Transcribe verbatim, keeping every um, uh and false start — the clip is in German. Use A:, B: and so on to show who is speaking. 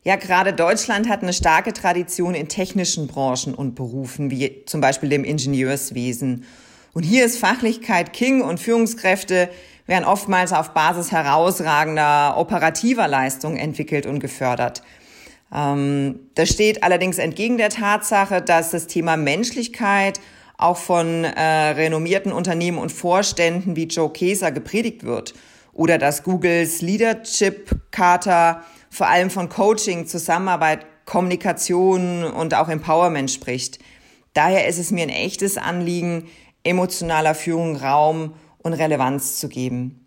A: Ja, gerade Deutschland hat eine starke Tradition in technischen Branchen und Berufen, wie zum Beispiel dem Ingenieurswesen. Und hier ist Fachlichkeit King und Führungskräfte werden oftmals auf Basis herausragender operativer Leistungen entwickelt und gefördert. Ähm, das steht allerdings entgegen der Tatsache, dass das Thema Menschlichkeit auch von äh, renommierten Unternehmen und Vorständen wie Joe Keser gepredigt wird oder dass Googles Leadership Charta vor allem von Coaching, Zusammenarbeit, Kommunikation und auch Empowerment spricht. Daher ist es mir ein echtes Anliegen, emotionaler Führung Raum und Relevanz zu geben.